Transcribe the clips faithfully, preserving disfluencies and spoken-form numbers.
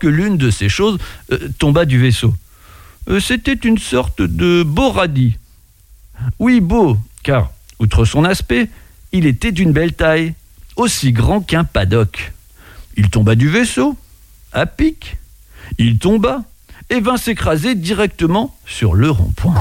que l'une de ces choses euh, tomba du vaisseau. Euh, c'était une sorte de beau radis. Oui, beau, car, outre son aspect, il était d'une belle taille, aussi grand qu'un paddock. Il tomba du vaisseau, à pic. Il tomba et vint s'écraser directement sur le rond-point.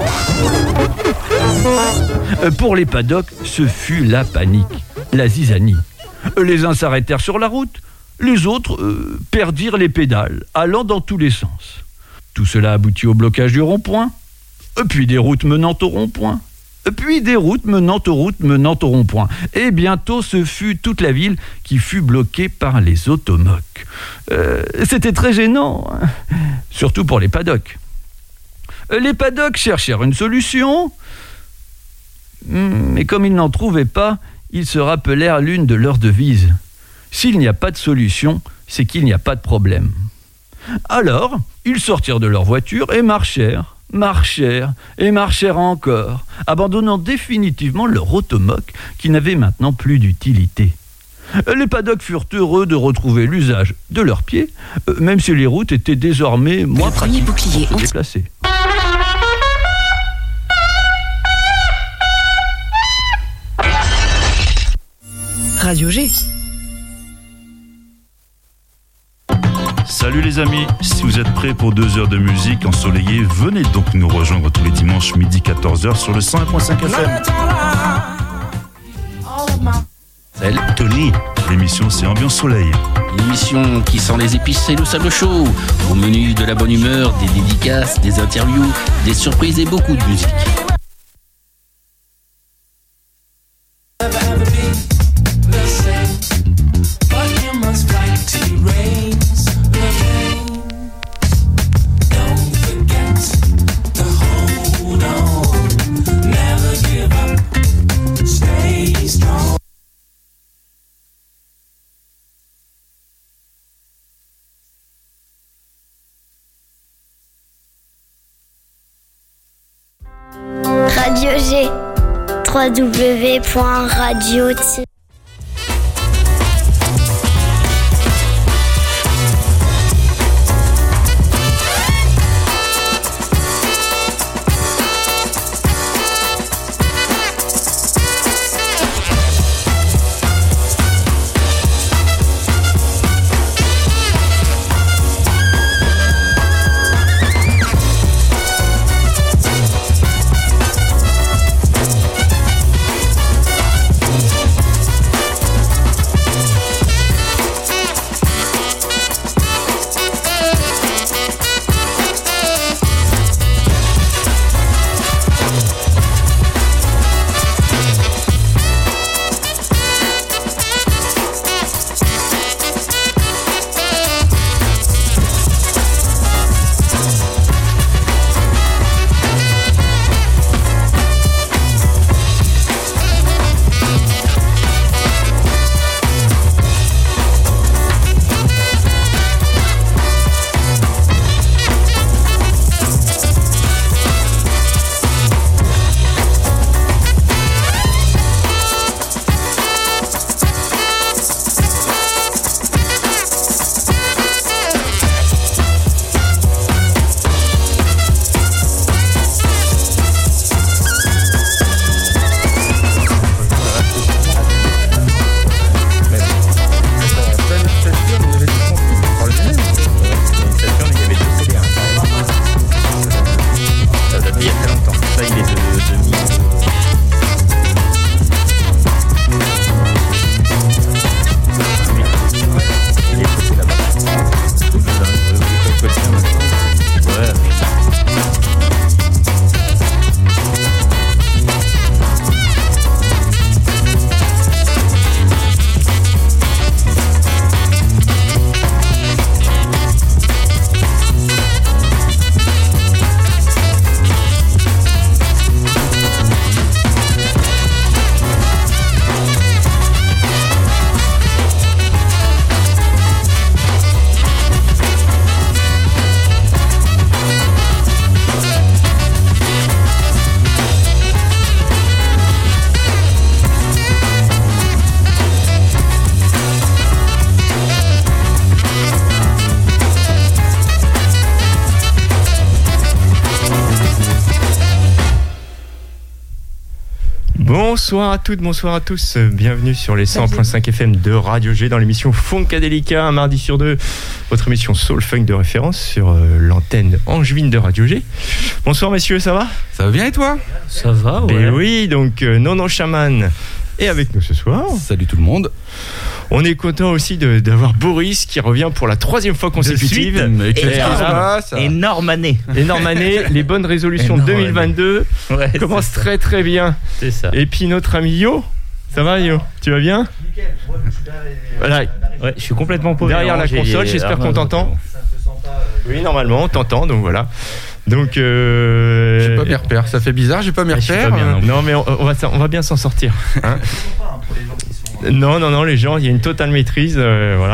Pour les paddocks, ce fut la panique, la zizanie. Les uns s'arrêtèrent sur la route, les autres euh, perdirent les pédales, allant dans tous les sens. Tout cela aboutit au blocage du rond-point, puis des routes menant au rond-point, puis des routes menant aux routes menant au rond-point. Et bientôt, ce fut toute la ville qui fut bloquée par les automoques. Euh, c'était très gênant, hein, surtout pour les paddocks. Les paddocks cherchèrent une solution, mais comme ils n'en trouvaient pas, ils se rappelèrent l'une de leurs devises. S'il n'y a pas de solution, c'est qu'il n'y a pas de problème. Alors, ils sortirent de leur voiture et marchèrent, marchèrent et marchèrent encore, abandonnant définitivement leur automoque qui n'avait maintenant plus d'utilité. Les paddocks furent heureux de retrouver l'usage de leurs pieds, même si les routes étaient désormais moins pratiques pour se déplacer. Radio G. Salut les amis, si vous êtes prêts pour deux heures de musique ensoleillée, venez donc nous rejoindre tous les dimanches midi quatorze heures sur le cent un virgule cinq F M. Salut Tony. L'émission c'est Ambiance Soleil. L'émission qui sent les épices et le sable chaud. Au menu de la bonne humeur, des dédicaces, des interviews, des surprises et beaucoup de musique. Radio G, w w w point radio tiret Bonsoir à toutes, bonsoir à tous. Bienvenue sur les cent virgule cinq F M de Radio G dans l'émission Funkadelica, un mardi sur deux. Votre émission Soul Funk de référence sur euh, l'antenne angevine de Radio G. Bonsoir messieurs, ça va ? Ça va bien et toi ? Ça va, ouais. Ben oui, donc euh, Nono Chaman est avec nous ce soir. Salut tout le monde. On est content aussi de, d'avoir Boris qui revient pour la troisième fois consécutive. Et, et, et, ah, énorme année. Énorme année. Les bonnes résolutions de deux mille vingt-deux ouais, commencent très très bien. C'est ça. Et puis notre ami Yo, ça va Yo ? Tu vas bien ? Nickel. Moi, je suis derrière, voilà. Ouais, je suis complètement pauvre. Derrière la console, j'espère qu'on t'entend. Ça ne se sent pas. Euh, Oui, normalement, on t'entend, donc voilà. Donc, euh... j'ai pas mes repères. Ça fait bizarre, j'ai pas mes Ouais, je suis repères. pas bien, non, mais on, on va, on va bien s'en sortir. Hein. pour les gens qui sont, euh, non, non, non, les gens, il y a une totale maîtrise, euh, voilà.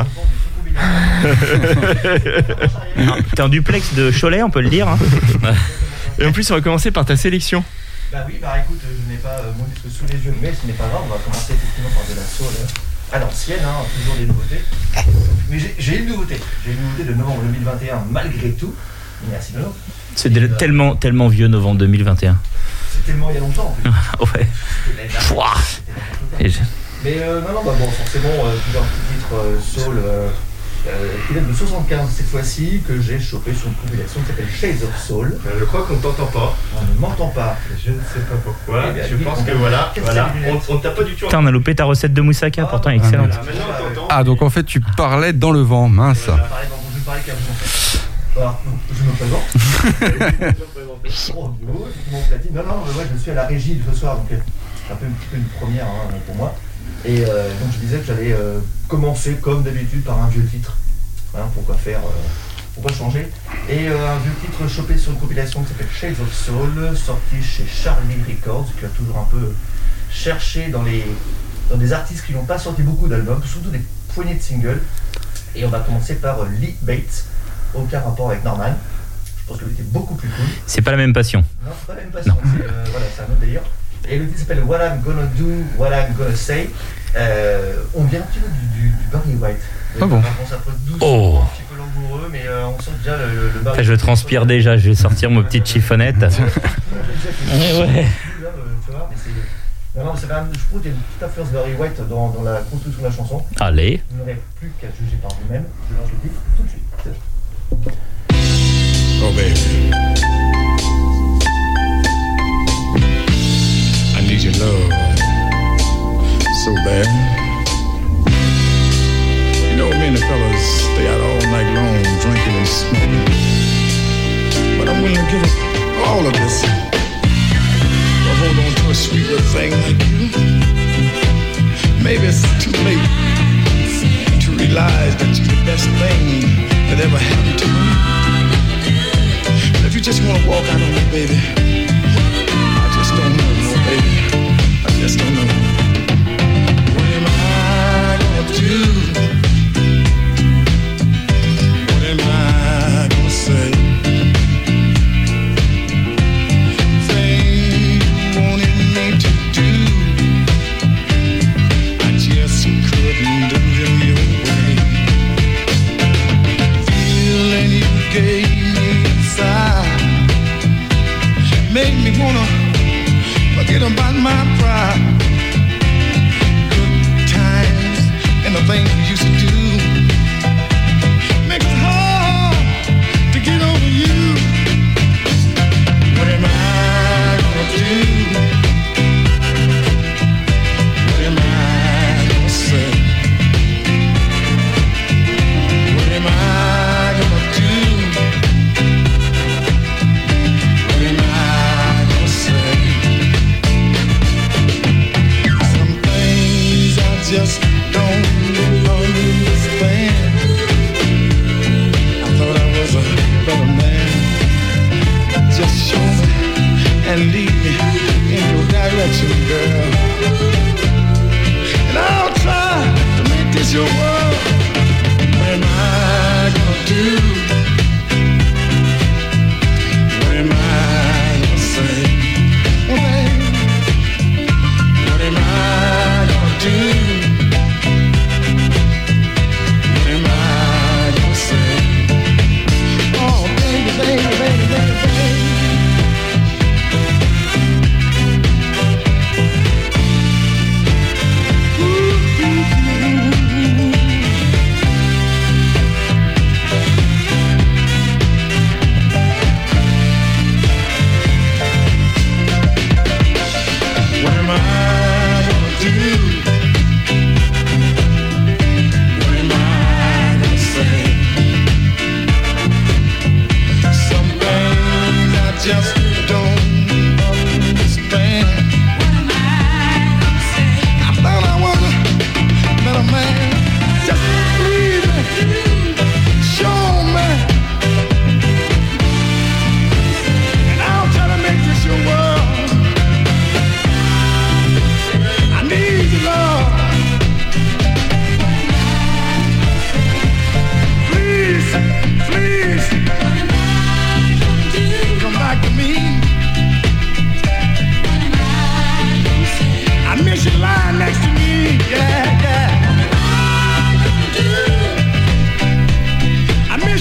T'es un duplex de Cholet, on peut le dire. Hein. Et en plus, on va commencer par ta sélection. Bah oui, bah écoute, je n'ai pas euh, mon disque sous les yeux, mais ce n'est pas grave, on va commencer effectivement par de la soul euh, à l'ancienne, hein, toujours des nouveautés. Mais j'ai, j'ai une nouveauté, j'ai une nouveauté de novembre deux mille vingt et un malgré tout. Merci Nono. C'est de, tellement, tellement vieux, novembre deux mille vingt et un. C'est tellement il y a longtemps en plus. Ouais. Pouah. Et je... Mais euh, non, non, bah bon, forcément, euh, plusieurs petits titres euh, soul euh, euh, qui datent de soixante-quinze cette fois-ci, que j'ai chopé sur une compilation qui s'appelle Shades of Soul. Je crois qu'on t'entend pas. On ne m'entend pas. Je ne sais pas pourquoi. Eh bien, je oui, pense on que va- voilà, Qu'est-ce voilà. que c'est, les lunettes On, on t'a pas du tout. Putain, on a loupé ta recette de moussaka, pourtant excellente. Ah, maintenant on t'entend. Ah, donc en fait, tu parlais dans le vent, mince. Je vais parler dans- je vais parler qu'à vous en fait. Alors, je me présente. Je me présente. Oh, duo, effectivement, platine. Non, non, mais ouais, je suis à la régie de ce soir, donc euh, c'est un peu un petit peu une première hein, pour moi. Et euh, donc je disais que j'allais euh, commencer comme d'habitude par un vieux titre. Hein, pourquoi faire euh, Pourquoi changer Et euh, un vieux titre chopé sur une compilation qui s'appelle Shades of Soul, sorti chez Charlie Records, qui a toujours un peu cherché dans, les, dans des artistes qui n'ont pas sorti beaucoup d'albums, surtout des poignées de singles. Et on va commencer par euh, Lee Bates, aucun rapport avec Norman. Je pense qu'il était beaucoup plus cool. C'est pas la même passion. Non, c'est pas la même passion, c'est, euh, voilà, c'est un autre délire. Et le titre s'appelle What I'm Gonna Do, What I'm Gonna Say. Euh, on vient un petit peu du, du, du Barry White. Ah bon. On s'approche doucement, Oh. un petit peu langoureux, mais euh, on sent déjà le, le Barry Enfin, je transpire déjà, je vais sortir mon petite chiffonnette. Ouais, ouais. Tu vois, mais c'est... Non, non, c'est quand même, je trouve qu'il y a une petite influence de Barry White dans, dans la construction de la chanson. Allez. Vous n'aurez plus qu'à juger par vous-même. Je lance le titre tout de suite. Oh baby, I need your love so bad. You know me and the fellas stay out all night long drinking and smoking, but I'm willing to give up all of this to hold on to a sweet little thing like you. Maybe it's too late to realize that you're the best thing that ever happened to me. If you just wanna walk out on me, baby, I just don't know, no, baby. I just don't know. What am I gonna do? What am I gonna say? Thing you wanted me to do, I just couldn't do them your way. Feeling you gave me inside made me wanna forget about my pride. Good times and the things we used to do make it hard to get over you. What am I gonna do? What am I gonna say? What am I gonna do? What am I gonna say?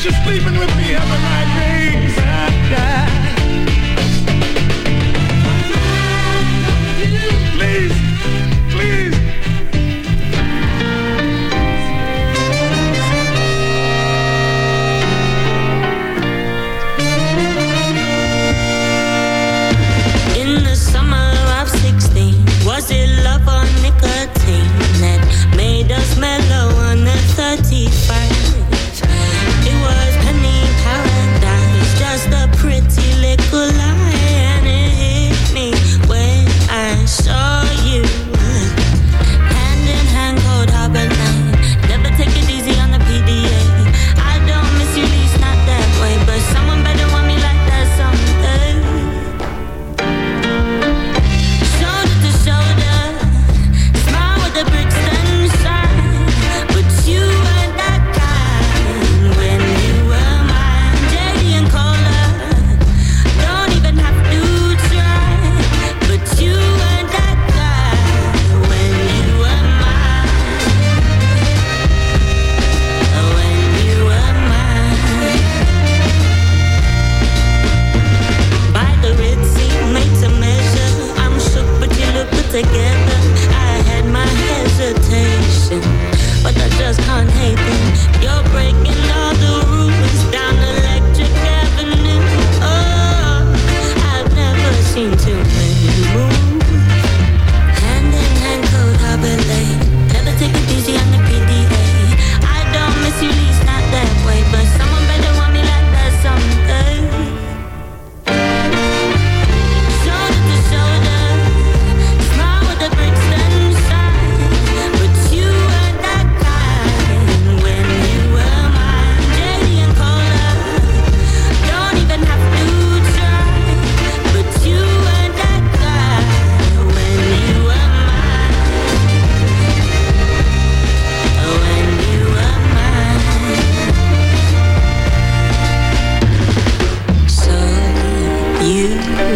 you sleeping with me every night, dreams I die. Please, please. In the summer of sixteen, was it love or nicotine that made us mellow on the thirty-first? It was penny paradise, just a pretty little lie, and it hit me when I saw you. Hand in hand, cold harbor night. Never take it easy on the P D A. I don't miss you, least not that way, but someone better want me like that someday. Shoulder to shoulder, smile with the bricks and shine, but you were that kind when you were mine. J D and Cola, don't even have to try, but you were that guy when you were mine. When you were mine. By the Red Sea, made to measure. I'm shook, but you look good together. I had my hesitation, but I just can't hate them. You're breaking all the rules down Electric Avenue. Oh, I've never seen too many move. Hand in hand, cold harbor lane. Never take it easy on the P D A. I don't miss you, least not that way, but someone better want me like that someday. Shoulder to shoulder, smile with the bricks and shine, but you were that kind when you were mine. J D and Cola, don't even have to try, but you were that guy when you were mine. When you were mine. So you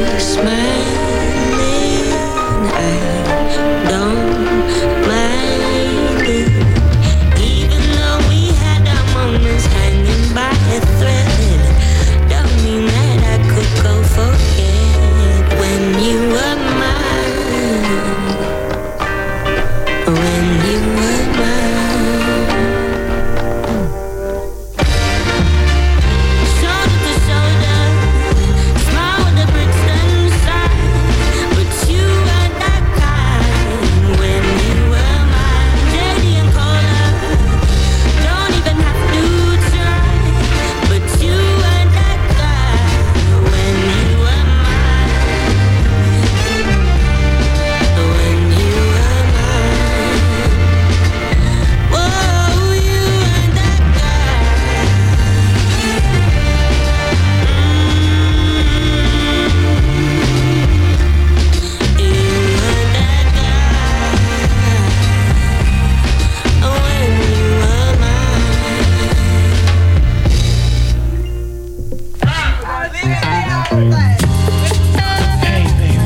smiling, I don't mind it. Even though we had our moments hanging by a thread, don't mean that I could go forget when you were mine. When you were mine. Shoulder to shoulder, smile with the bricks and shine, but you were that kind when you were mine. J D and Cola, don't even have to try, but you were that guy when you were mine. When you were mine. Whoa, you were that guy. You were that guy when you were mine. Hey, baby.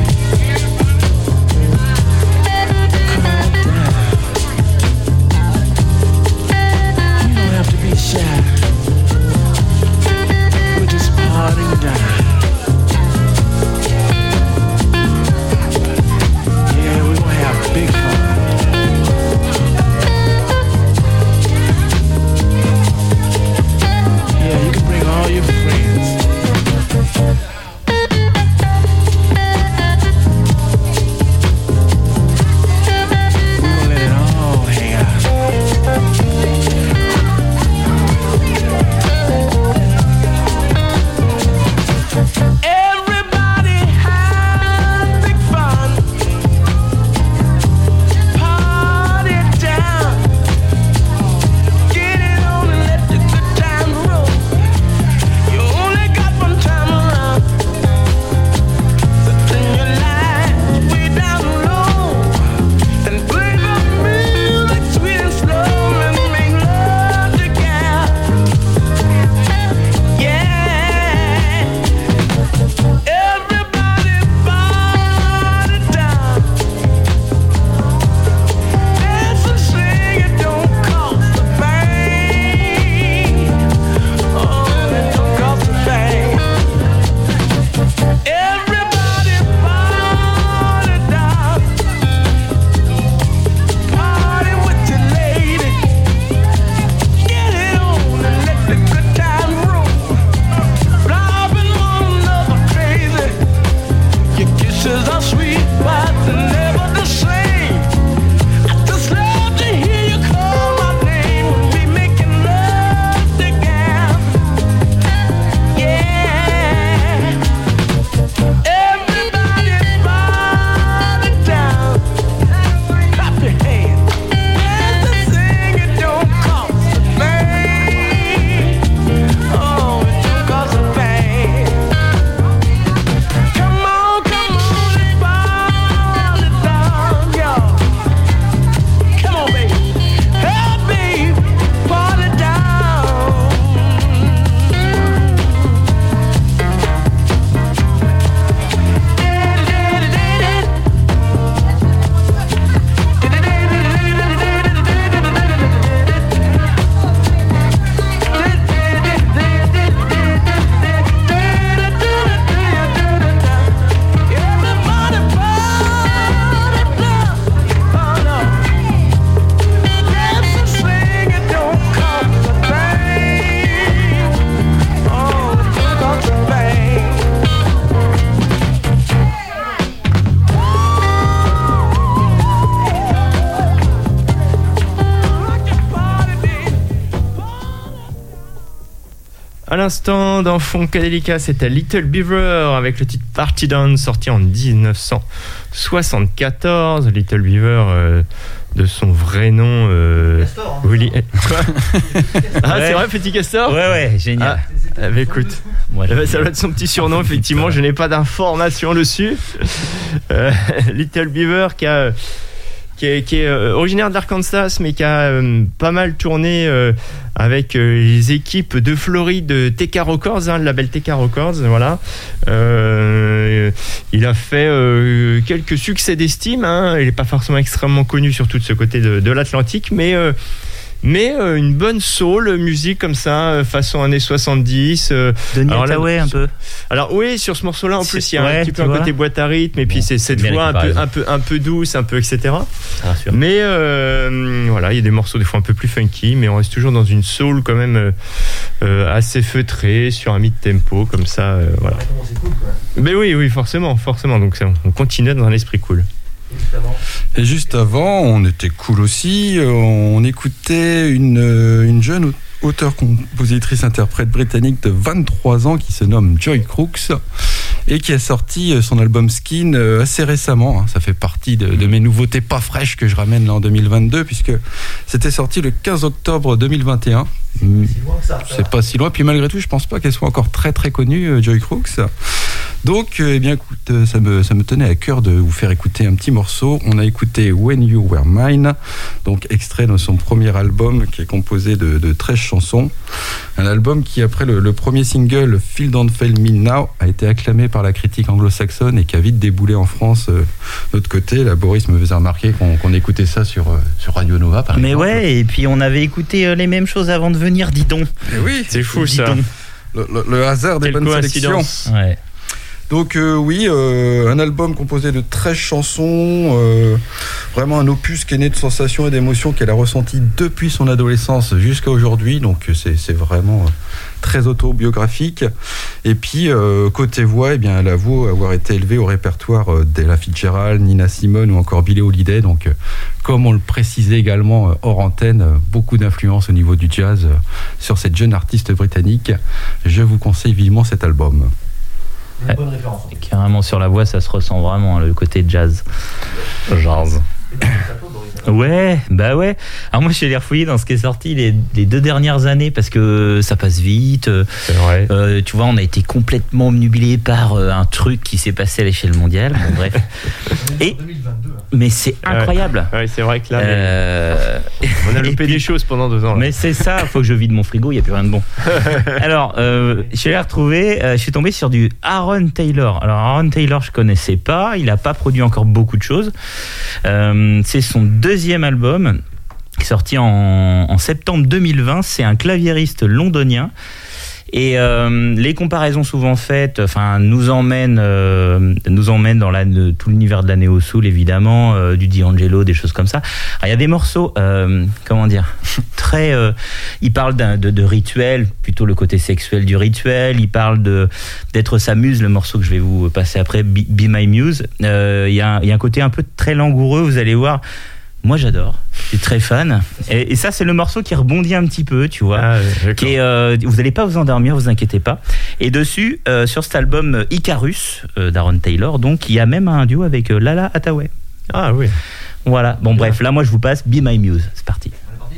Calm down. You don't have to be shy. We're just partying down. Yeah, we're gonna have big fun. Yeah, you can bring all your friends. l'instant, dans Funkadelica, c'était Little Beaver avec le titre Party Down, sorti en dix-neuf cent soixante-quatorze. Little Beaver, euh, de son vrai nom, euh, Castor, hein. Willie. Ah, Ouais. c'est vrai, Petit Castor. Ouais, ouais, génial. Ah, bah, écoute, Moi, eh ben, ça doit être son petit surnom, effectivement. Je n'ai pas d'informations dessus. Euh, Little Beaver qui a. qui est, qui est euh, originaire d'Arkansas, mais qui a euh, pas mal tourné euh, avec euh, les équipes de Floride de T K Records, hein, le label T K Records, voilà. Euh, il a fait euh, quelques succès d'estime, hein. Il n'est pas forcément extrêmement connu, surtout de ce côté de, de l'Atlantique, mais... Euh, mais euh, une bonne soul musique comme ça, euh, façon années soixante-dix. Euh, Denis alors là, Hathaway un peu. Alors oui, sur ce morceau-là, en plus, il y a Ouais, un petit tu peu un vois. côté boîte à rythme, et puis Bon, c'est cette bien voix un peu, récupéré. un peu, un peu douce, un peu, et cetera. Ça rassure. Mais euh, voilà, il y a des morceaux des fois un peu plus funky, mais on reste toujours dans une soul quand même euh, euh, assez feutrée, sur un mid-tempo, comme ça, euh, voilà. Ouais, comment c'est cool, quoi. Mais oui, oui, forcément, forcément. Donc ça, on continue dans un esprit cool. Et juste avant. Et juste avant, on était cool aussi. euh, On écoutait une, euh, une jeune auteure, compositrice, interprète britannique de vingt-trois ans qui se nomme Joy Crooks et qui a sorti son album Skin euh, assez récemment. Hein. Ça fait partie de, de mes nouveautés pas fraîches que je ramène là en deux mille vingt-deux, puisque c'était sorti le quinze octobre deux mille vingt et un. C'est si loin que ça. ça C'est va. pas si loin, puis malgré tout, je pense pas qu'elle soit encore très très connue, euh, Joy Crooks. Donc, euh, eh bien, écoute, euh, ça me, ça me tenait à cœur de vous faire écouter un petit morceau. On a écouté When You Were Mine, donc extrait de son premier album qui est composé de, de treize chansons. Un album qui, après le, le premier single Feel Don't Fail Me Now, a été acclamé par la critique anglo-saxonne et qui a vite déboulé en France. Euh, de l'autre côté, là, Boris me faisait remarquer qu'on, qu'on écoutait ça sur, euh, sur Radio Nova, par Mais exemple. ouais, et puis on avait écouté euh, les mêmes choses avant de venir, dis donc. Eh oui, C'est fou Dis ça. donc. le, le- le hasard des Quelle bonnes sélections. coïncidence. Ouais. Donc euh, oui, euh, un album composé de treize chansons, euh, vraiment un opus qui est né de sensations et d'émotions qu'elle a ressenties depuis son adolescence jusqu'à aujourd'hui, donc c'est, c'est vraiment euh, très autobiographique. Et puis euh, côté voix, eh bien, elle avoue avoir été élevée au répertoire euh, d'Ella Fitzgerald, Nina Simone ou encore Billie Holiday, donc euh, comme on le précisait également euh, hors antenne, euh, beaucoup d'influence au niveau du jazz euh, sur cette jeune artiste britannique. Je vous conseille vivement cet album. Une bonne référence. Et carrément sur la voix, ça se ressent vraiment, hein, le côté jazz. Jazz. Et puis, ça peut, Boris. Ouais, bah ouais. Alors moi, je suis allé refouiller dans ce qui est sorti les, les deux dernières années parce que ça passe vite. C'est vrai. Euh, tu vois, on a été complètement obnubilé par euh, un truc qui s'est passé à l'échelle mondiale. Bon, bref. On est Et- en deux mille vingt-deux. hein. Mais c'est incroyable. Ouais, c'est vrai que là, Euh, on a et loupé puis- des choses pendant deux ans. Là. Mais c'est ça, faut que je vide mon frigo, il n'y a plus rien de bon. Alors, euh, je suis allé retrouver, euh, je suis tombé sur du Aaron Taylor. Alors, Aaron Taylor, je connaissais pas, il n'a pas produit encore beaucoup de choses. Euh, c'est son deuxième album, qui est sorti en, en septembre deux mille vingt. C'est un claviériste londonien. Et euh, les comparaisons souvent faites, enfin, nous emmènent, euh, nous emmènent dans la, de, tout l'univers de la néo soul évidemment, euh, du D'Angelo, des choses comme ça. Alors, il y a des morceaux, euh, comment dire, très. Euh, il parle d'un, de, de rituel, plutôt le côté sexuel du rituel. Il parle de d'être sa muse, le morceau que je vais vous passer après, Be, Be My Muse. Euh, il y a, il y a un côté un peu très langoureux. Vous allez voir. Moi, j'adore. Je suis très fan. Et, et ça, c'est le morceau qui rebondit un petit peu, tu vois. Ah, d'accord. Qui est, euh, vous n'allez pas vous endormir, vous inquiétez pas. Et dessus, euh, sur cet album Icarus euh, d'Aaron Taylor, donc il y a même un duo avec euh, Lala Hathaway. Ah oui. Voilà. Bon, bref, là, moi, je vous passe Be My Muse. C'est parti. On est parti.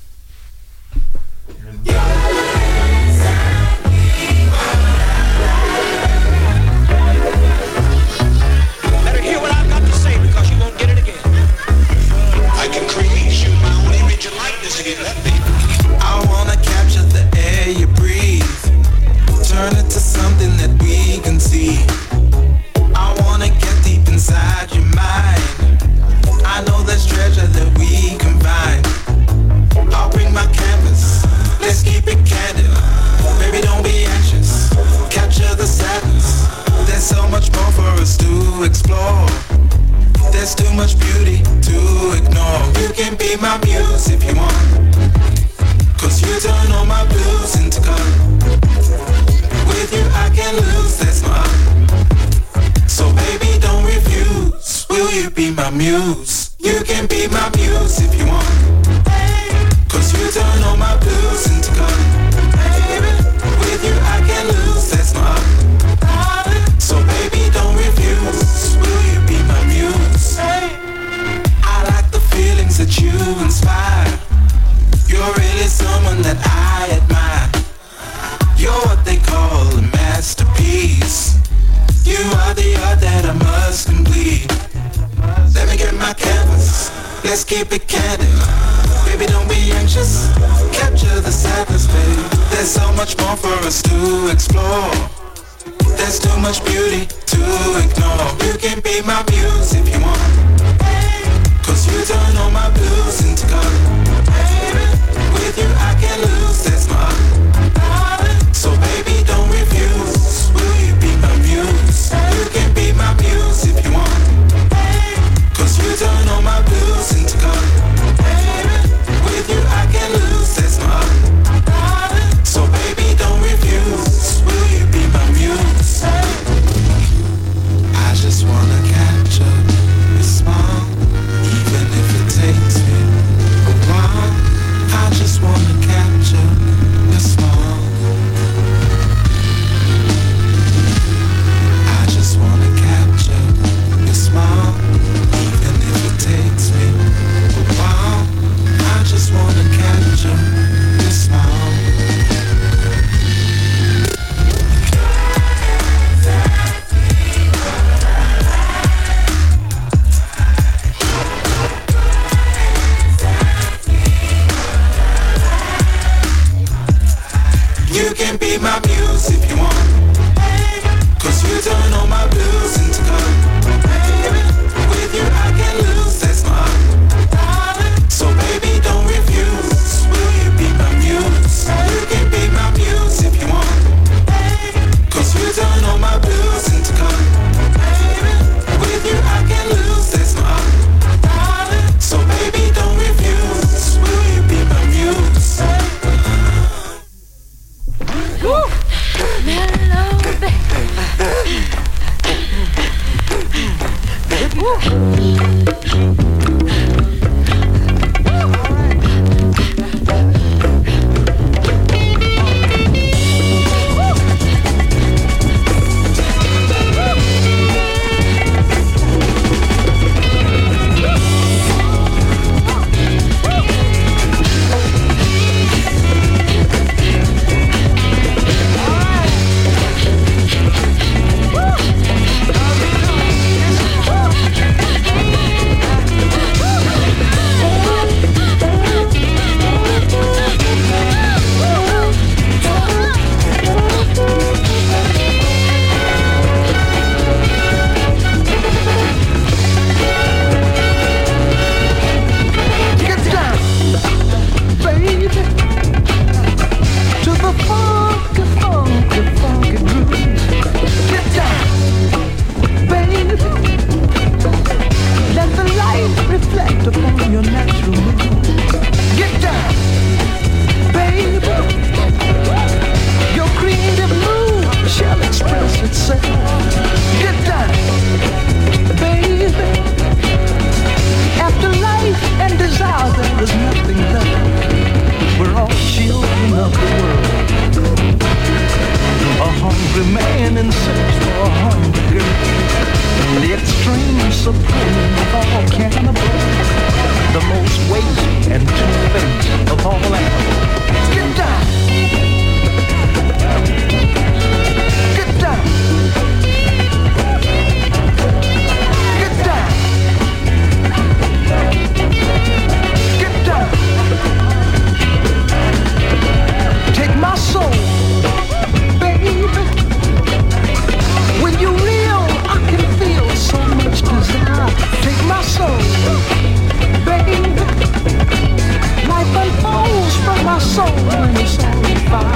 Better hear what I've got to say because you won't get it again. I can create you my own image and likeness if you let me. I wanna capture the air you breathe, turn it to something that we can see. I wanna get deep inside your mind. I know there's treasure that we can find. I'll bring my canvas, let's keep it candid. Baby, don't be anxious, capture the sadness. There's so much more for us to explore. There's too much beauty to ignore. You can be my muse if you want, cause you turn all my blues into color. With you I can lose, that's my art. So baby don't refuse, will you be my muse? You can be my muse if you want, cause you turn all my blues into color. With you masterpiece. You are the art that I must complete. Let me get my canvas, let's keep it candid. Baby, don't be anxious, capture the sadness, babe. There's so much more for us to explore. There's too much beauty to ignore. You can be my muse if you want, cause you turn all my blues into color. With you I can lose, that's my so baby don't refuse. Will you be my muse? You can be my muse if you want, cause you turn all my blues into color. With you I can lose, that's my so baby don't refuse. Will you be my muse? I just wanna capture your smile, even if it takes me a while. I just wanna capture your smile. I just wanna capture your smile, even if it takes me a while. I just wanna capture your smile. You can be my muse if you want, cause you turn all my blues into color. With you I can lose, that's my so baby don't refuse. Will you be my muse? You can be my muse if you want, cause you turn all my blues into color. With you I can lose, that's my so baby don't refuse. Will you be my muse? soul when it's all fire.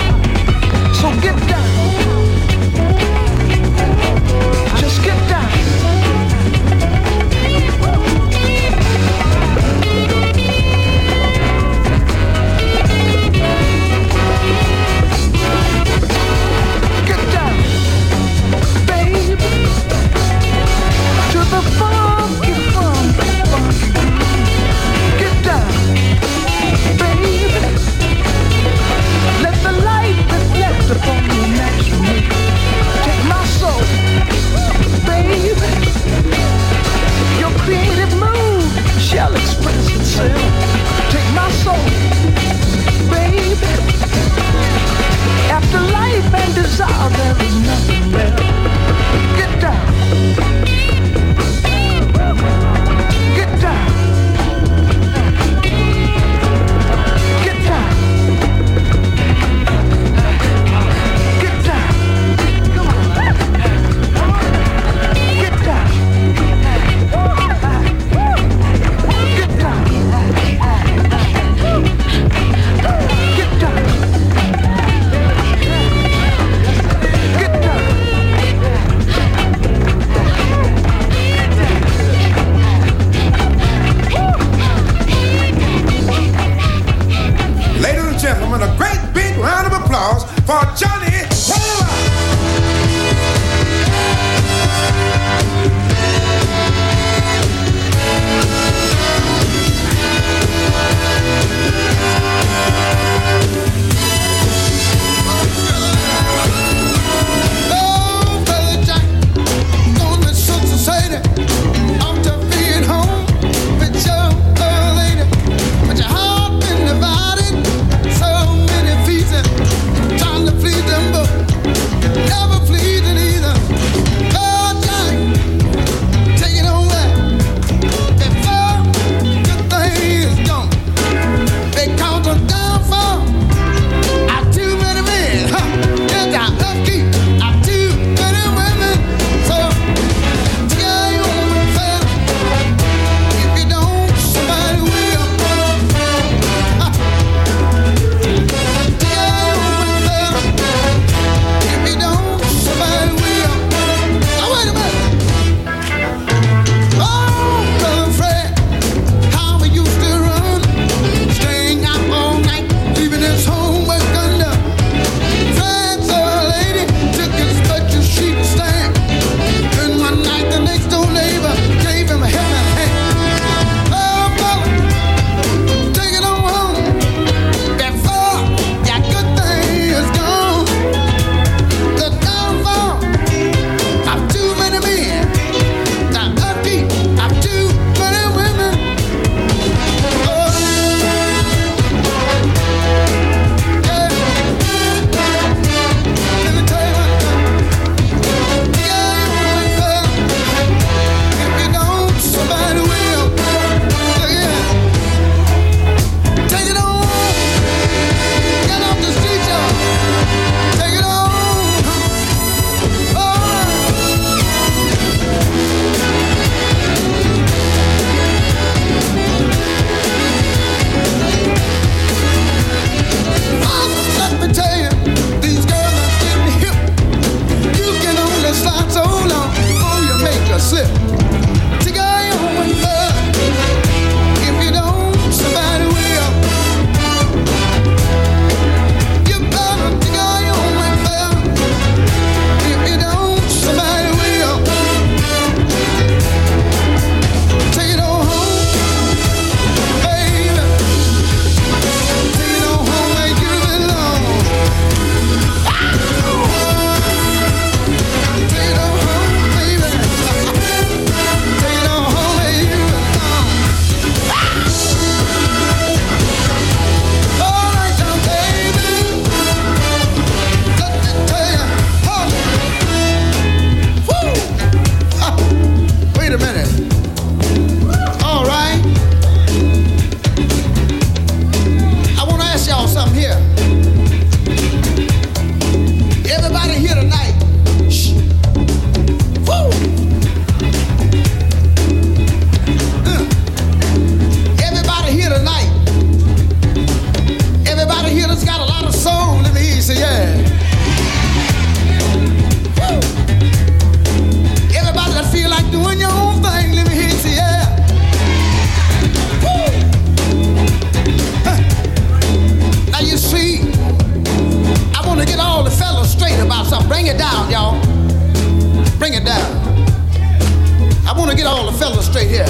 straight here.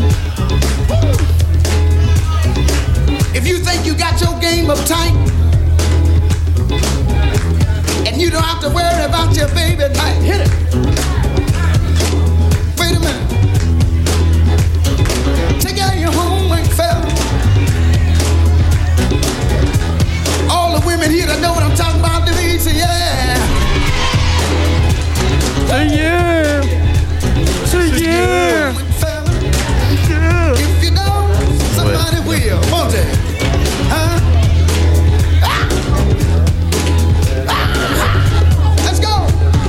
If you think you got your game up tight, and you don't have to worry about your baby tonight, hit it. Wait a minute. Take out your homework, fella. All the women here that know what I'm talking about, the beat, say yeah. Say yeah. Say yeah. If you know, somebody will, won't they? Huh? Ah. Ah. Let's go.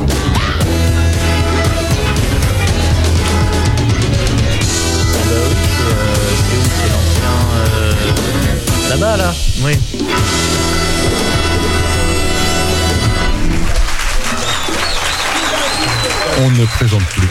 Là-bas, là. Oui. On ne présente plus.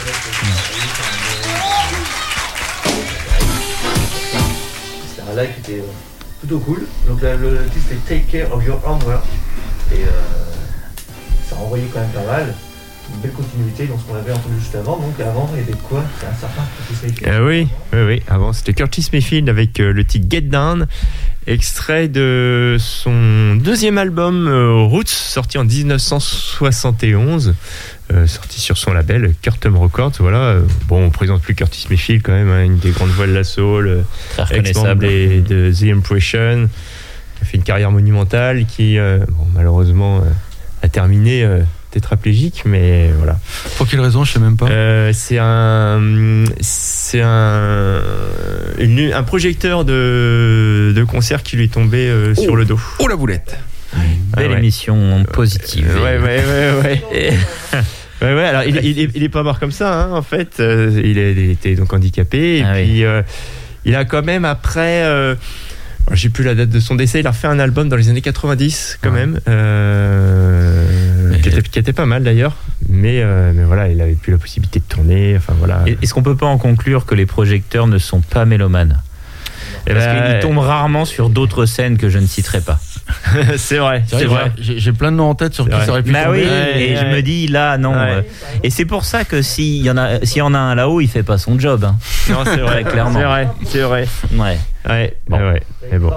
C'était un live qui était plutôt cool. Donc là, le titre c'était Take Care of Your Armor. Et euh, ça renvoyait quand même pas mal. Une belle continuité dans ce qu'on avait entendu juste avant. Donc avant, il y avait quoi? C'est un certain Curtis Mayfield. Euh, oui, oui, oui. Avant, c'était Curtis Mayfield avec euh, le titre Get Down, extrait de son deuxième album euh, Roots, sorti en dix-neuf cent soixante et onze, euh, sorti sur son label Curtom Records. Voilà. Bon, on présente plus Curtis Mayfield quand même, hein, une des grandes voix de la soul, très reconnaissable, et de The Impression, qui a fait une carrière monumentale, qui euh, bon, malheureusement euh, a terminé euh, tétraplégique, mais voilà. Pour quelle raison, je sais même pas. Euh, c'est un, c'est un, une, un projecteur de, de concert qui lui est tombé euh, oh. sur le dos. Oh la boulette. Belle ouais. émission positive. Ouais, ouais, ouais, ouais. Et... ouais, ouais. Alors, il, il, il, il est pas mort comme ça, hein, en fait. Euh, il, est, il était donc handicapé, et ah, puis oui. euh, il a quand même après. Euh, J'ai plus la date de son décès. Il a refait un album dans les années quatre-vingt-dix, quand ouais. même, euh, qui, était, qui était pas mal d'ailleurs. Mais, euh, mais voilà, il avait plus la possibilité de tourner. Enfin voilà. Est-ce qu'on peut pas en conclure que les projecteurs ne sont pas mélomanes? Parce bah, qu'ils tombent rarement sur d'autres scènes que je ne citerai pas. C'est vrai, c'est, c'est vrai. vrai. J'ai, j'ai plein de noms en tête sur qui ça aurait pu bah tomber. Oui, ouais, et ouais. je me dis là non. Ouais. Et c'est pour ça que s'il y en a, s'il y en a un là-haut, il fait pas son job. Hein. Non, c'est vrai, clairement. C'est vrai, c'est vrai. Ouais. Ouais. Bon. Ouais. Mais bon.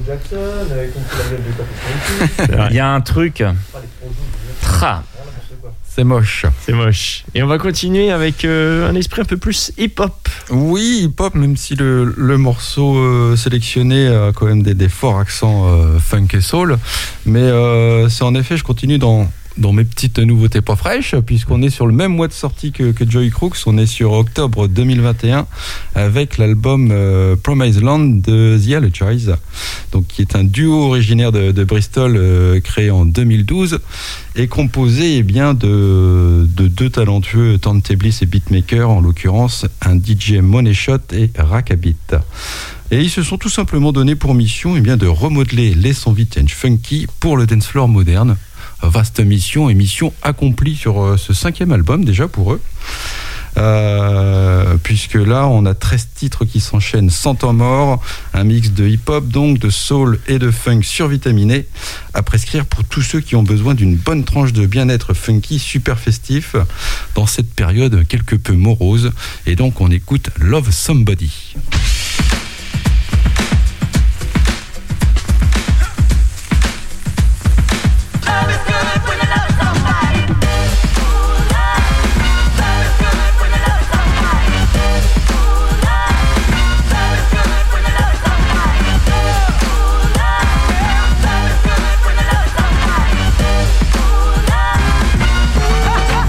Il y a un truc. Tra. C'est moche. C'est moche. Et on va continuer avec euh, un esprit un peu plus hip-hop. Oui, hip-hop, même si le, le morceau euh, sélectionné a quand même des, des forts accents euh, funk et soul. Mais euh, c'est en effet, je continue dans, dans mes petites nouveautés pas fraîches, puisqu'on est sur le même mois de sortie que, que Joey Crooks. On est sur octobre deux mille vingt et un avec l'album euh, Promised Land de The Allergies, donc qui est un duo originaire de, de Bristol, euh, créé en deux mille douze et composé eh bien, de, de deux talentueux turntablists et beatmakers, en l'occurrence un D J Money Shot et Rackabit. Et ils se sont tout simplement donné pour mission eh bien, de remodeler les sons vintage funky pour le dance floor moderne. Vaste mission et mission accomplie sur euh, ce cinquième album déjà pour eux. Euh, puisque là on a treize titres qui s'enchaînent sans temps mort, un mix de hip-hop donc, de soul et de funk survitaminé à prescrire pour tous ceux qui ont besoin d'une bonne tranche de bien-être funky super festif dans cette période quelque peu morose. Et donc on écoute Love Somebody.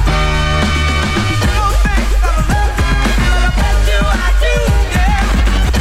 I do, yeah.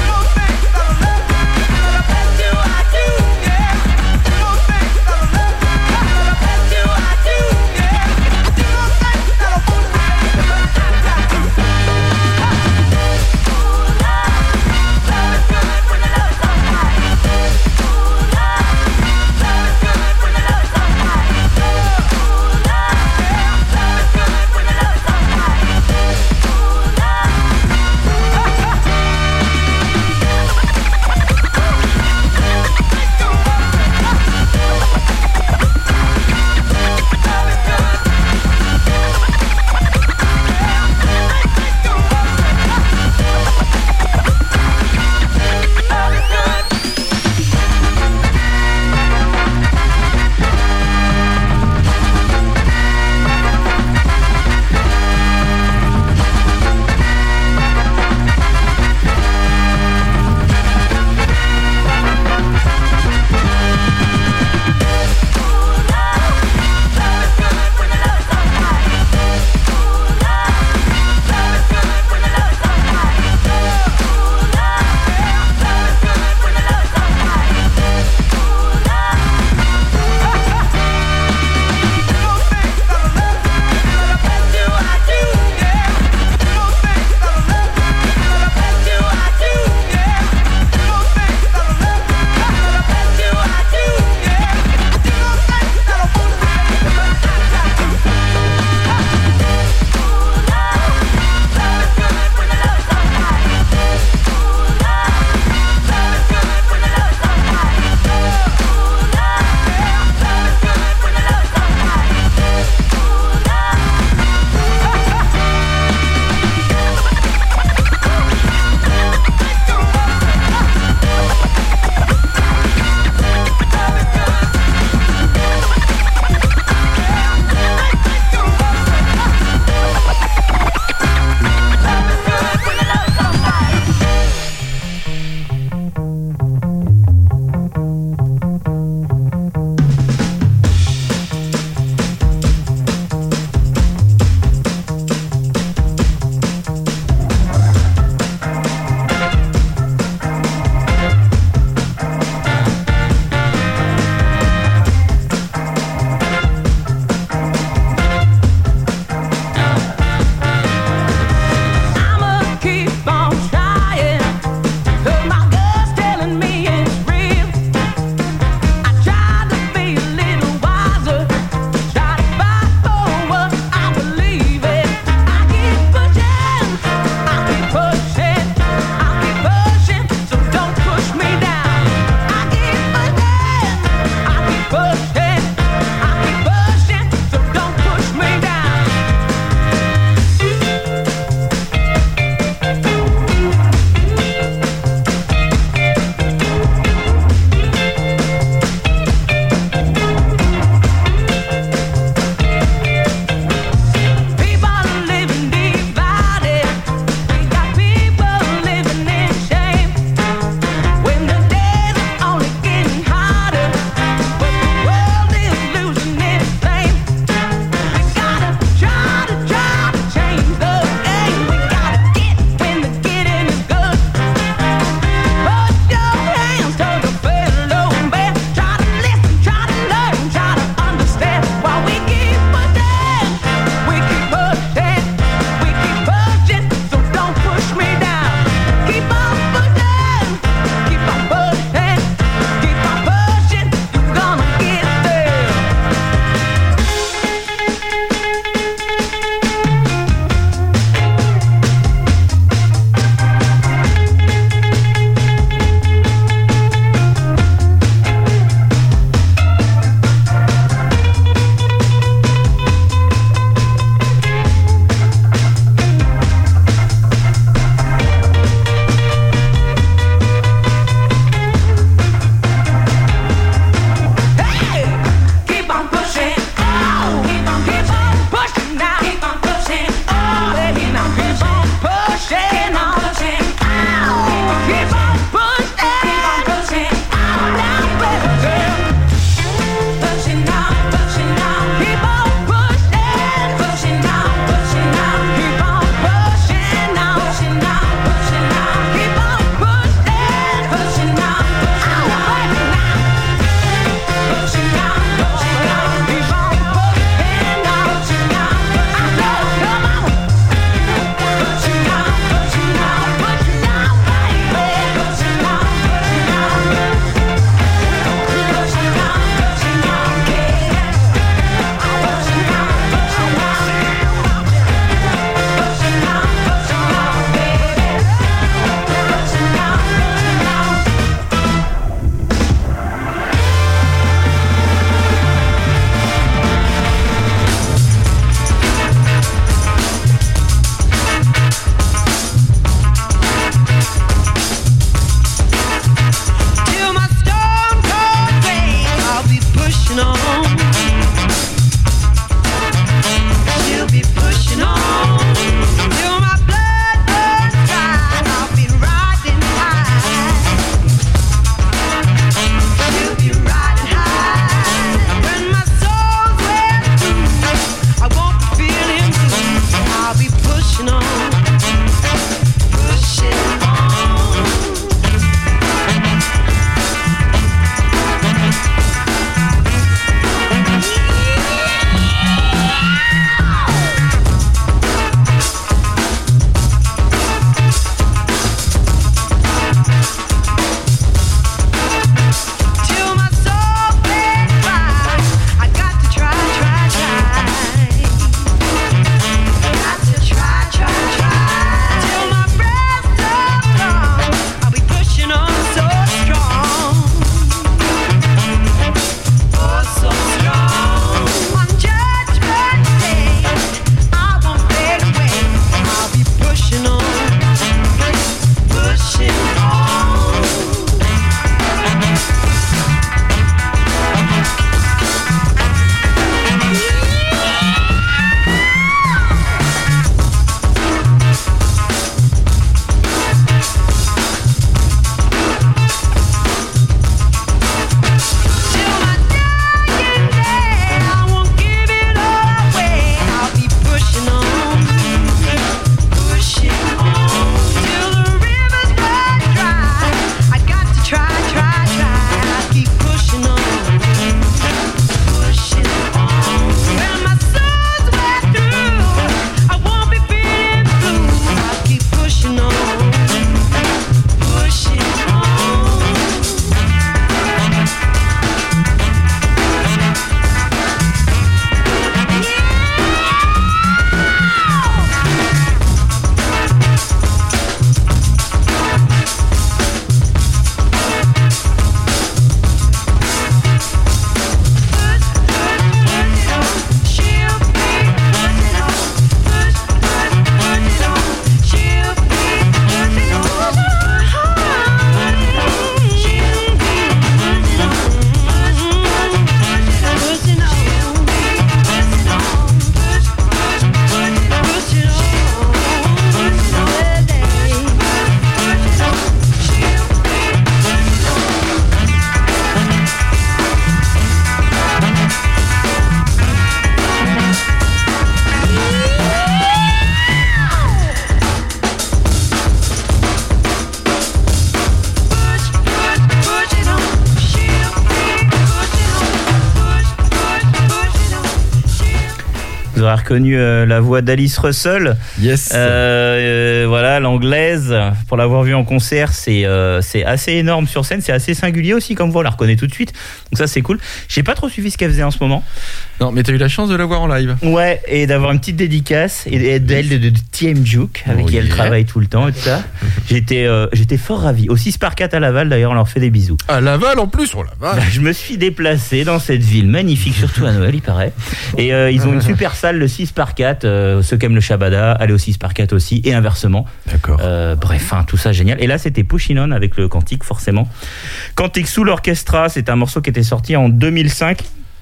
aurait reconnu euh, la voix d'Alice Russell. Yes. Euh, euh, voilà, l'anglaise. Pour l'avoir vue en concert, c'est euh, c'est assez énorme sur scène. C'est assez singulier aussi comme voix. On la reconnaît tout de suite. Donc ça, c'est cool. J'ai pas trop suivi ce qu'elle faisait en ce moment. Non, mais t'as eu la chance de la voir en live. Ouais, et d'avoir une petite dédicace et, et d'elle de, de, de T M Juke avec Oh qui elle yeah. travaille tout le temps et tout ça. J'étais euh, j'étais fort ravi. Au six par quatre à Laval, d'ailleurs, on leur fait des bisous. À Laval en plus, on Laval. Bah, je me suis déplacé dans cette ville magnifique, surtout à Noël, il paraît. Et euh, ils ont une super salle, le six par quatre. Euh, ceux qui aiment le Shabada, allez au six par quatre aussi, et inversement. D'accord. Euh, bref, hein, tout ça génial. Et là, c'était Pushin' On avec le Cantique, forcément. Cantique sous l'orchestra, c'est un morceau qui était sorti en deux mille cinq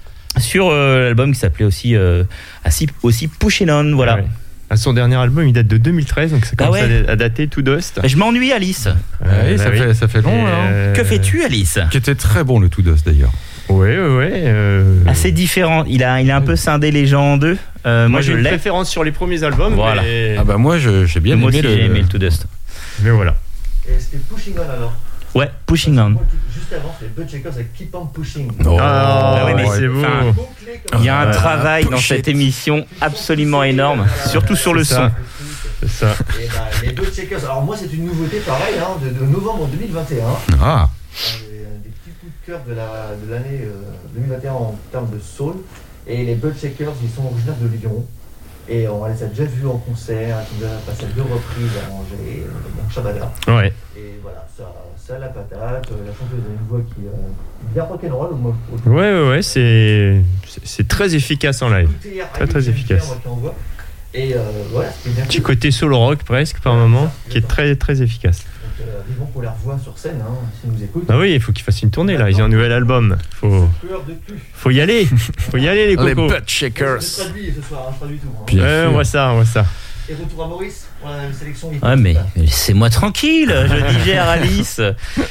sur euh, l'album qui s'appelait aussi, euh, aussi, aussi Pushin' On. Voilà. Ouais. À son dernier album, il date de deux mille treize, donc ça commence Ah ouais. à dater tout dust. Je m'ennuie, Alice. Ah oui, ça, bah fait, oui. ça fait long. Et Là, hein. euh, Que fais-tu, Alice? Qui était très bon le Tout Dust d'ailleurs. Ouais, ouais, ouais. Euh... Assez différent. Il a, il a un peu scindé les gens en deux. Euh, moi, Moi, je j'ai une l'ai. préférence sur les premiers albums. Voilà. Mais, Ah bah moi je- j'ai bien Moi aimé aussi, le. j'ai aimé le To Dust. mais voilà. Et c'était Pushing On alors. Ouais, Pushing On. Juste avant, c'était Bud Shakers avec Keep On Pushing. Oh, Ah, ouais, mais c'est beau. enfin, Il y a un Ouais. travail dans Push cette it. émission absolument énorme, surtout sur le C'est son. ça. C'est ça. Et bah, les Bud Shakers. Alors moi, c'est une nouveauté pareil, hein, de, de novembre deux mille vingt et un. Ah. Des, des petits coups de cœur de la- de l'année euh, deux mille vingt et un en termes de soul. Et les Bud Shakers, ils sont originaires de Lyon. Et on les a déjà vus en concert, ils ont passé deux reprises à Angers, euh, dans Shabada. Ouais. Et voilà, ça, ça a la patate. euh, La chanteuse a une voix qui est euh, bien rock'n'roll. Moi, je- Ouais, ouais, ouais, c'est c'est- c'est très efficace en live. Écoutez hier, Très, avec très Jennifer, efficace. moi, qui envoie. Et euh, voilà, c'était bien. Petit cool. côté solo rock presque par moment, qui est très très efficace. Donc, euh, vivement qu'on les revoit sur scène, hein, s'ils nous écoutent. Ah oui, il faut qu'ils fassent une tournée là, ils ont un nouvel album. Faut, Peur de cul. faut y aller, faut y aller les Les cocos. Butt Shakers. Je traduis ce soir, hein, je traduis tout. Hein. Bien Ouais, sûr. on voit ça, on voit ça. Et retour à Maurice, on a une sélection. Ouais, mais laissez-moi tranquille, je digère Alice.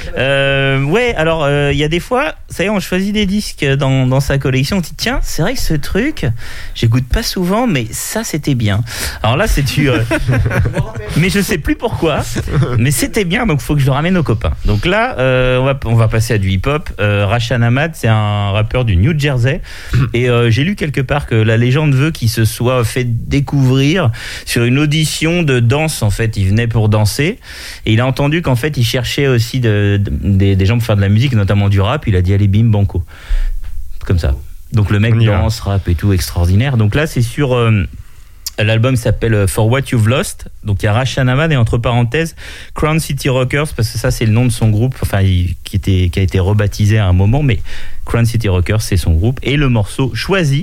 Euh, ouais, alors il euh, y a des fois, ça y est, on choisit des disques dans, dans sa collection. On dit tiens, c'est vrai que ce truc, j'écoute pas souvent, mais ça c'était bien. Alors là, c'est tu. Euh, mais je sais plus pourquoi. Mais c'était bien, donc faut que je le ramène aux copains. Donc là, euh, on va on va passer à du hip-hop. Euh, Rashan Ahmad, c'est un rappeur du New Jersey, et euh, j'ai lu quelque part que la légende veut qu'il se soit fait découvrir sur une audition de danse. En fait, il venait pour danser et il a entendu qu'en fait il cherchait aussi de, de- des, des gens pour faire de la musique, notamment du rap. Il a dit allez bim banco, comme ça. Donc le mec On y va. danse, rap et tout, extraordinaire. Donc là c'est sur euh, l'album s'appelle For What You've Lost. Donc il y a Rashan Ahmad et entre parenthèses Crown City Rockers, parce que ça c'est le nom de son groupe, enfin il- qui était qui a été rebaptisé à un moment, mais Crown City Rockers c'est son groupe. Et le morceau choisi,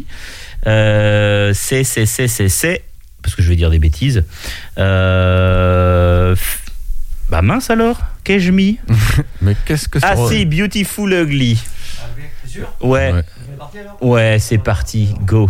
euh, c'est c'est c'est c'est c'est parce que je vais dire des bêtises. Euh, f- bah mince alors, qu'ai-je mis? Mais qu'est-ce que c'est? Ah si, Beautiful Ugly. T'es sûr? Ouais, Ouais. On est parti alors? ouais, c'est parti, go.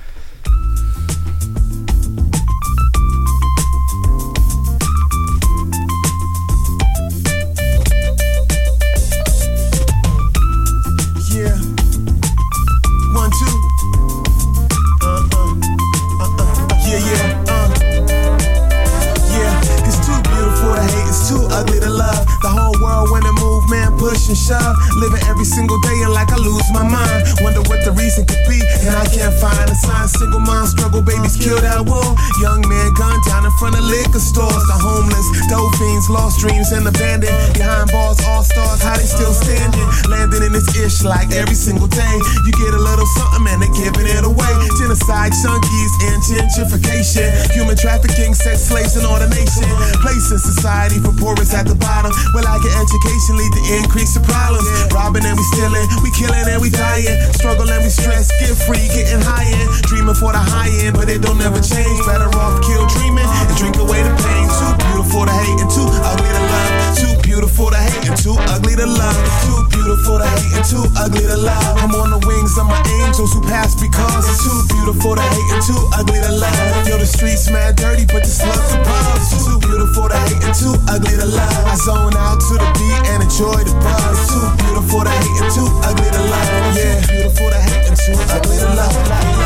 Yeah. One, two. Uh, uh, uh, uh. Yeah, yeah, uh. Yeah, it's too beautiful to hate, it's too ugly to love. The whole world when it move, man, push and shove. Living every single day and like I lose my mind. Wonder what the reason could be, and I can't find a sign. Single mom struggle, babies killed at war. Young man gunned down in front of liquor stores. The homeless, dope fiends, lost dreams and abandoned. Behind bars, all stars, how they still standing. Landing in this ish like every single day. You get a little something and they giving it away. Genocide, junkies, and gentrification. Human trafficking, sex slaves, and ordination. Place in society for poorest at the bottom. Where lack of education lead to increase the problems. Robbing and we stealing, we killing and we dying. Struggle and we stress, get free, getting high end. Dreaming for the high end, but it don't never change. Better off kill dreaming and drink away the pain. Too beautiful to hate and too ugly to love. Too beautiful to hate and too ugly to love. Too beautiful to hate and too ugly to love. I'm on the wings of my angels who pass because it's too beautiful to hate and too ugly to love. Yo, the streets mad dirty, but this love the buzz. Too beautiful to hate and too ugly to love. I zone out to the beat and enjoy the buzz. Too beautiful to hate and too ugly to love. Yeah, beautiful to hate and too ugly to love.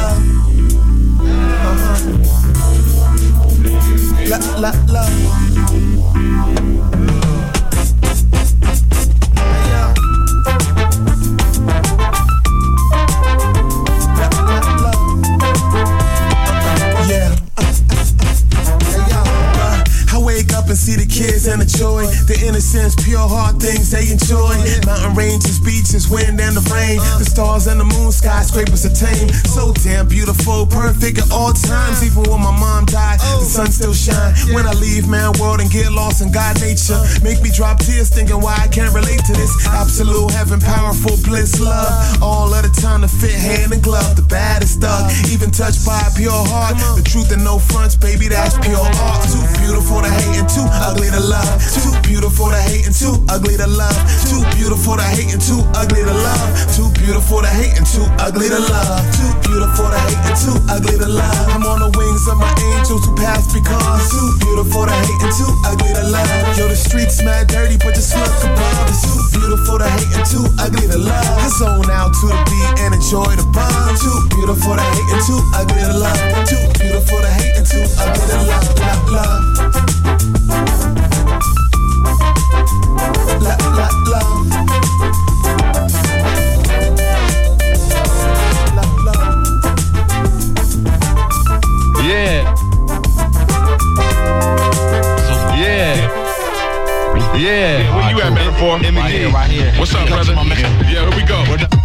Uh-huh. La la la. kids and the joy, the innocence, pure heart things they enjoy. Mountain ranges, beaches, wind and the rain, the stars and the moon, skyscrapers attain. So damn beautiful, perfect at all times. Even when my mom died, the sun still shine. When I leave man world and get lost in God nature, make me drop tears thinking why I can't relate to this. Absolute heaven, powerful bliss, love. All of the time to fit hand and glove. The baddest thug, even touched by a pure heart. The truth and no fronts, baby, that's pure art. Too beautiful to hate and too ugly to love. Too beautiful to hate and too ugly to love. Too beautiful to hate and too ugly to love. Too beautiful to hate and too ugly to love. Too beautiful to hate and too ugly to love. I'm on the wings of my angels who passed because too beautiful to hate and too ugly to love. Yo, the streets mad dirty, but just look above. It's too beautiful to hate and too ugly to love. I zone out to the beat and enjoy the bomb. Too beautiful to hate and too ugly to love. Too beautiful to hate and too ugly to love. Love, love. La, la, love. Yeah. Yeah. Yeah. Where you at, Metaphor? Right here, right here. What's up, brother? Yeah, here we go.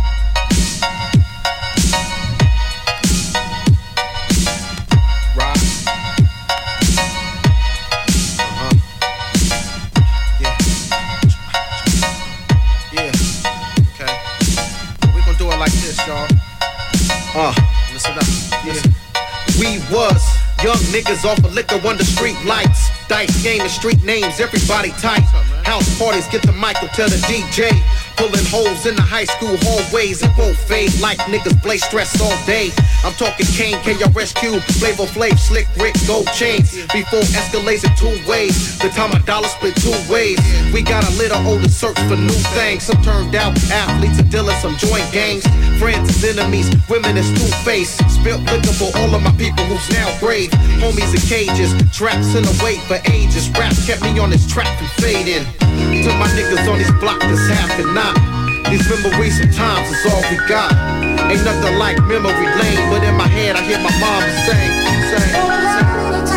Uh, listen up. Yeah. We was young niggas off of liquor under street lights. Dice game and street names, everybody tight. House parties, get the mic, go tell the D J. Pulling holes in the high school hallways, it won't fade like niggas play stress all day. I'm talking Kane, K R S Q, Flavor Flav, Slick Rick, Gold Chains. Before escalates in two ways, the time a dollar split two ways. We got a little older search for new things. Some turned out athletes and dealers, some joint gangs. Friends is enemies, women is two-faced. Spilt liquor for all of my people who's now brave. Homies in cages, traps in the wait for ages. Rap kept me on this track from fading. To my niggas on this block that's half and not. These memories of times is all we got. Ain't nothing like memory lane, but in my head I hear my mama sing, sing, sing.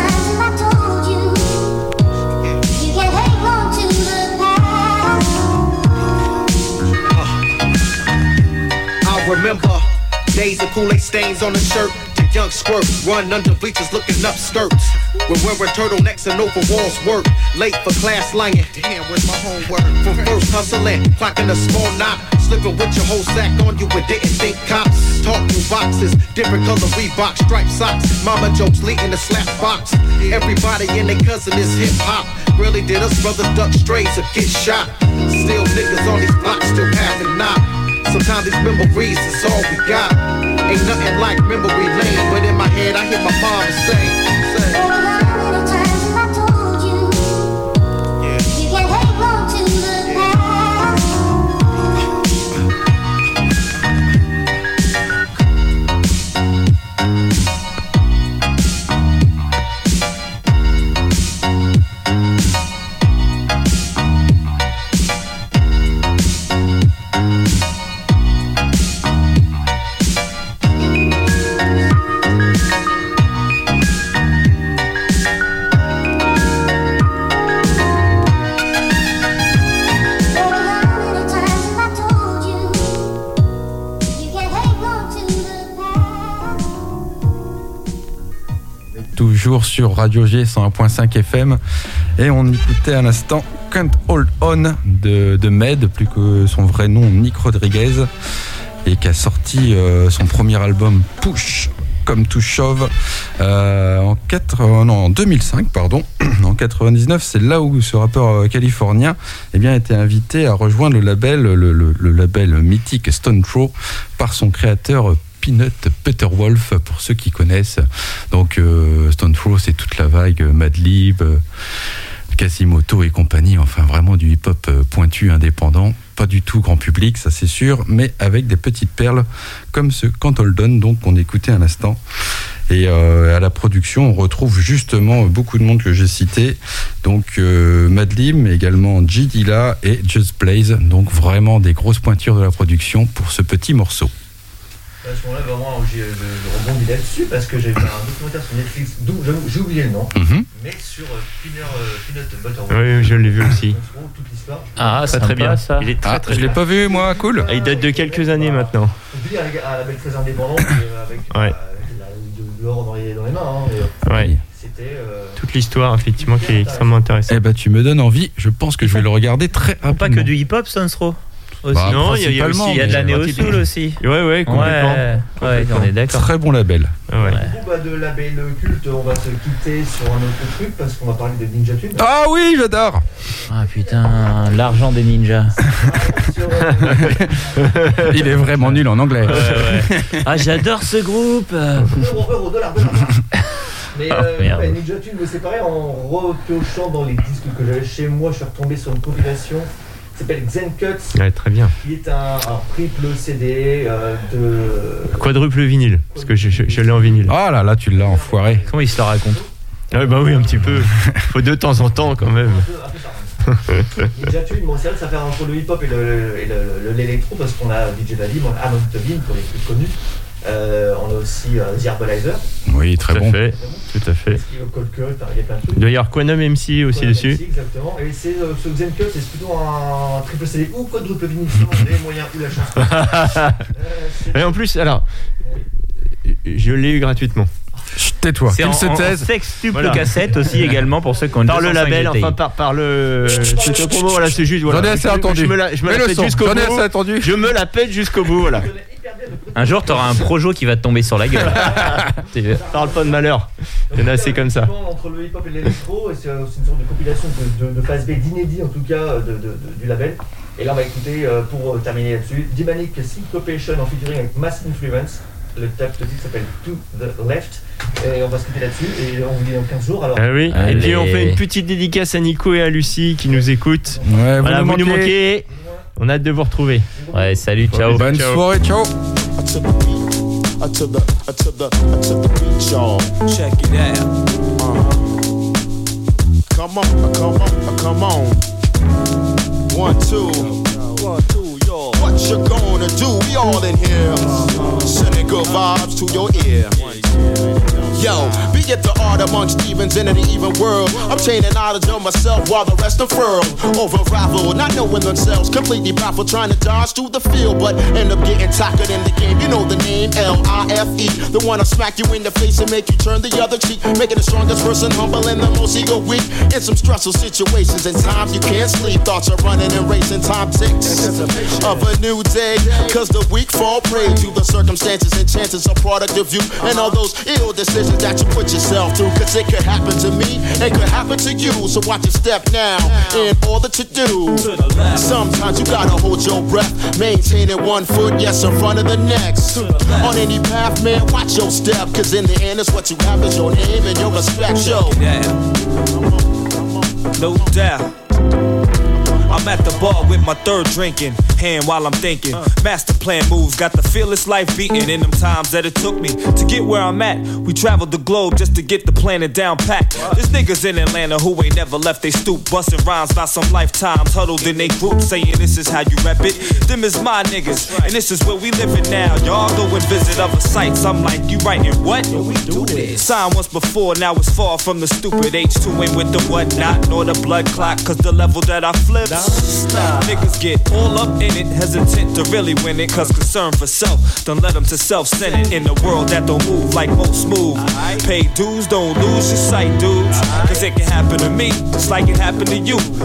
I remember days of Kool-Aid stains on the shirt. Young squirt, run under bleachers looking up skirts. We're wearing turtlenecks and overalls work. Late for class lying, damn, where's my homework? From first hustling, clocking a small knot. Slipping with your whole sack on you and didn't think cops. Talk through boxes, different color Reebok, striped socks. Mama jokes leading the slap box. Everybody and their cousin is hip hop. Really did us brothers duck strays or get shot. Still niggas on these blocks still having knock. Sometimes these memories is all we got. Ain't nothing like memory lane, but in my head I hear my mama say, say. Toujours sur Radio G cent un point cinq F M et on écoutait à l'instant Can't Hold On de, de Med, plus que son vrai nom Nick Rodriguez, et qui a sorti euh, son premier album Push comme tout chauve euh, en, quatre, euh, non, en deux mille cinq pardon. En quatre-vingt-dix-neuf, c'est là où ce rappeur californien eh bien, a été invité à rejoindre le label, le, le, le label mythique Stone Throw par son créateur Peanut Butterwolf, pour ceux qui connaissent. Donc euh, Stone Throw, c'est toute la vague Madlib, euh, Quasimoto et compagnie, enfin vraiment du hip-hop euh, pointu, indépendant, pas du tout grand public, ça c'est sûr, mais avec des petites perles comme ce Can't Hold On, donc qu'on écoutait à l'instant. Et euh, à la production, on retrouve justement beaucoup de monde que j'ai cité, donc euh, Madlib, mais également J Dilla et Just Blaze, donc vraiment des grosses pointures de la production pour ce petit morceau. à ce moment-là, vraiment, j'ai le, le rebondis là-dessus parce que j'ai vu un documentaire sur Netflix, d'où j'ai oublié le nom, Mhm. mais sur euh, Peanut, euh, Peanut Butter. Oui, je l'ai vu aussi. Toute l'histoire. Ah, Très sympa, très bien. ça. Il est très Ah, très je l'ai bien. pas vu, moi, cool. Il date de quelques années maintenant. On peut dire à la belle très indépendante euh, avec Ouais. euh, la- de l'or dans les, dans les mains. Hein, mais, euh, Ouais. C'était. Euh, Toute l'histoire, effectivement, qui est extrêmement intéressante. Eh ben, tu me donnes envie. Je pense que je vais le regarder très rapidement. Pas que du hip-hop, Sunstro. Aussi. Bah, Non, il y a- il y a principalement, aussi- Il y a de la mais- néo-soul aussi. Ouais, ouais, complètement. Ouais, ouais, on est d'accord. Très bon label. Ah ouais. Du coup, bah, de label culte, on va se quitter sur un autre truc parce qu'on va parler de Ninja Tune. Ah oui, j'adore. Ah putain, l'argent des ninjas. Il est vraiment nul en anglais. Ouais, ouais. Ah, j'adore ce groupe. Euro, euro, dollar, dollar. Mais Ah, euh, merde. ouais, Ninja Tune, c'est pareil, en repiochant dans les disques que j'avais chez moi, je suis retombé sur une compilation qui s'appelle Zen Cuts, Ouais, très bien. qui est un, un triple C D euh, de. Quadruple vinyle, parce que je, je, je l'ai en vinyle. Ah là là, tu l'as enfoiré. Comment il se la raconte? Ah bah oui, un petit peu. Faut de temps en temps quand même. Ninja Tune, bon, c'est vrai que ça fait entre le hip-hop et le- le- et le- le- l'électro, parce qu'on a D J Vadim, on a Amon Tobin pour les plus connus. Euh, on a aussi euh, The Herbalizer. Oui, très Tout à bon. fait. Tout à fait. Il y a Cold Cut, il y a plein de trucs. Il doit y avoir Quantum M C aussi Voilà, dessus. merci, exactement. Et c'est euh, ce Zen Cut, c'est plutôt un triple C D ou quadruple vinyle selon les moyens ou la chance. Et en plus, alors, je l'ai eu gratuitement. Tais-toi. C'est Qu'il en, se en, en taise. sextuple Voilà. cassette aussi également pour ceux qui ont une Par le deux cent cinq label, G T I. enfin par, par le. C'est un promo, voilà, c'est juste. Voilà. J'en ai assez Je- entendu. Je me la, je me Mets la le pète son. jusqu'au J'en ai bout. assez entendu. Je me la pète jusqu'au bout, voilà. Un jour, t'auras un projo qui va te tomber sur la gueule. Parle pas de malheur. Il y en a assez comme ça. Entre le hip-hop et l'électro, et c'est euh, c'est une sorte de compilation de, de, de phase B, d'inédit en tout cas, de, de, de- du label. Et là, on va écouter, euh, pour euh, terminer là-dessus, Demonic Syncopation en featuring avec Mass Influence. Le tap de titre s'appelle To the Left. Et on va se quitter là-dessus. Et on vous dit dans quinze jours. Alors, Ah oui. Allez. Et puis on fait une petite dédicace à Nico et à Lucie qui nous écoutent. Ouais, Voilà, vous vous nous nous manquez. manquez. On a hâte de vous retrouver. Ouais, salut, ciao. Bonne Ciao. soirée, ciao. I took the beat, I took the, I took the, I took the beat, y'all. Check it out. Uh, come on, come on, come on. One, two. One, two, y'all. What you gonna do? We all in here. Sending good vibes to your ear. Yo, be it the art amongst Stevens in an even world. I'm chaining knowledge of myself while the rest unfurl. Over-ravel, not knowing themselves, completely baffled, trying to dodge through the field, but end up getting tackled in the game. You know the name, L I F E. The one to smack you in the face and make you turn the other cheek. Making the strongest person humble and the most ego weak. In some stressful situations and times you can't sleep. Thoughts are running and racing, time ticks of a new day. Cause the weak fall prey to the circumstances and chances are product of you. And all those ill decisions that you put yourself through. Cause it could happen to me, it could happen to you. So watch your step now in all that you do. Sometimes you gotta hold your breath, maintaining one foot, yes, in front of the next. On any path, man, watch your step. Cause in the end, it's what you have is your name and your respect, yo. No doubt. I'm at the bar with my third drinking hand while I'm thinking. Master plan moves, got the fearless life beating. In them times that it took me to get where I'm at, we traveled the globe just to get the planet down packed. There's niggas in Atlanta who ain't never left they stoop, busting rhymes by some lifetimes huddled in they group, saying this is how you rep it. Them is my niggas, and this is where we living now. Y'all go and visit other sites. I'm like, you writing what? We do this. Signed once before, now it's far from the stupid H two ain't with the whatnot, nor the blood clot, cause the level that I flip. Stop. Niggas get all up in it, hesitant to really win it, cause concern for self don't let them to self-centered in a world that don't move like most move. Pay dues, don't lose your sight, dudes, cause it can happen to me just like it happened to you.